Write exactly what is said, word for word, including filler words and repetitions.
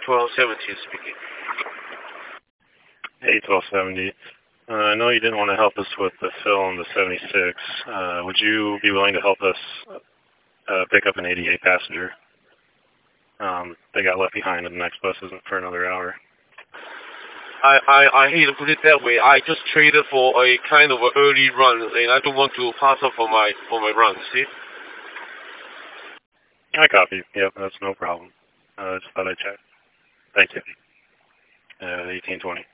twelve seventeen speaking. Hey, twelve seventy. Uh, I know you didn't want to help us with the fill on the seventy-six. Uh, would you be willing to help us uh, pick up an eighty-eight passenger? Um, they got left behind, and the next bus isn't for another hour. I, I, I hate to put it that way. I just traded for a kind of an early run, and I don't want to pass up for my for my run. See? I copy. Yep, that's no problem. Uh, just thought I'd check. Thank you. Uh, eighteen twenty.